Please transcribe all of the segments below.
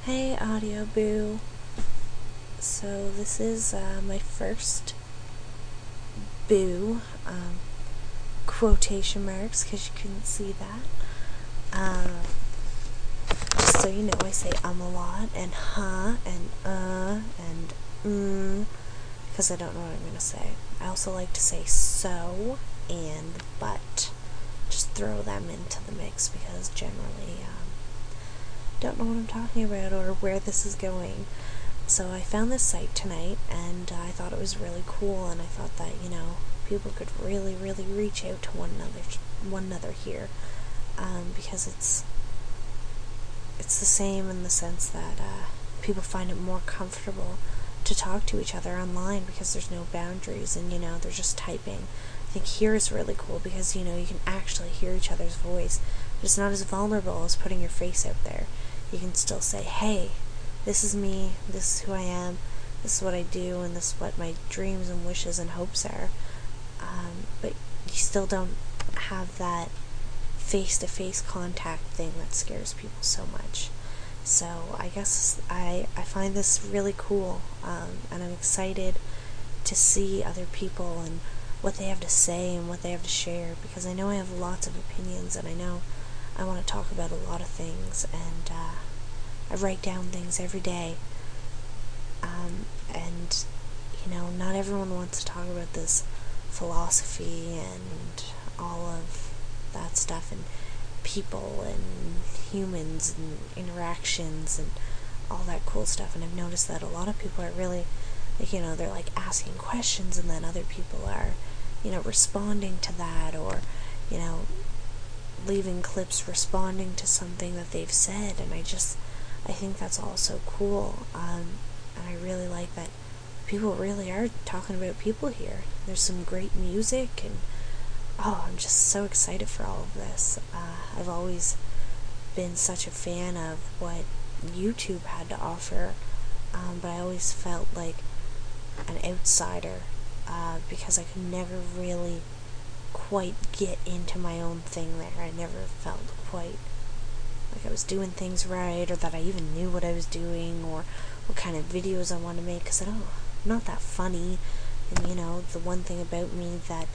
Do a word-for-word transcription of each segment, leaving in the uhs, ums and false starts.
Hey Audio Boo. So this is uh, my first boo, um, quotation marks because you couldn't see that. Uh, just so you know, I say um a lot, and huh, and uh, and mm, because I don't know what I'm going to say. I also like to say so and but. Just throw them into the mix because generally um, don't know what I'm talking about or where this is going. So I found this site tonight, and uh, I thought it was really cool, and I thought that, you know, people could really, really reach out to one another, one another here, um, because it's it's the same in the sense that uh, people find it more comfortable to talk to each other online because there's no boundaries, and you know they're just typing. I think here is really cool because you know you can actually hear each other's voice, but it's not as vulnerable as putting your face out there. You can still say, "Hey, this is me. This is who I am. This is what I do, and this is what my dreams and wishes and hopes are." Um, but you still don't have that face-to-face contact thing that scares people so much. So I guess I, I find this really cool, um, and I'm excited to see other people and what they have to say and what they have to share, because I know I have lots of opinions, and I know I want to talk about a lot of things, and uh, I write down things every day, um, and you know, not everyone wants to talk about this philosophy and all of that stuff, and people and humans and interactions and all that cool stuff. And I've noticed that a lot of people are really, like, you know, they're like asking questions, and then other people are, you know, responding to that, or, you know, leaving clips responding to something that they've said. And I just, I think that's all so cool. Um, and I really like that people really are talking about people here. There's some great music, and oh, I'm just so excited for all of this. Uh, I've always been such a fan of what YouTube had to offer, um, but I always felt like an outsider uh, because I could never really quite get into my own thing there. I never felt quite like I was doing things right, or that I even knew what I was doing, or what kind of videos I wanted to make, because I don't, I'm not that funny. And you know, the one thing about me that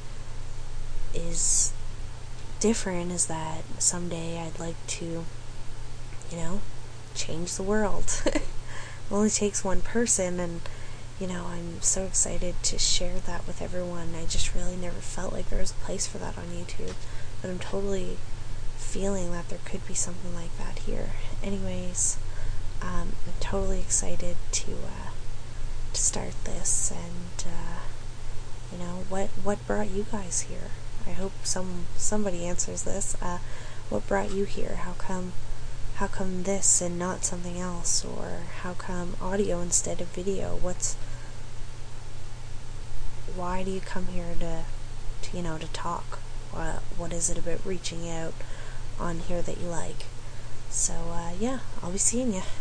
is different is that someday I'd like to, you know, change the world. It only takes one person, and you know, I'm so excited to share that with everyone. I just really never felt like there was a place for that on YouTube, but I'm totally feeling that there could be something like that here. Anyways, um, I'm totally excited to uh, to start this, and uh, you know, what what brought you guys here? I hope some somebody answers this. Uh, what brought you here? How come, how come this and not something else? Or how come audio instead of video? What's, why do you come here to, to you know, to talk? What what is it about reaching out on here that you like? So uh, yeah, I'll be seeing you.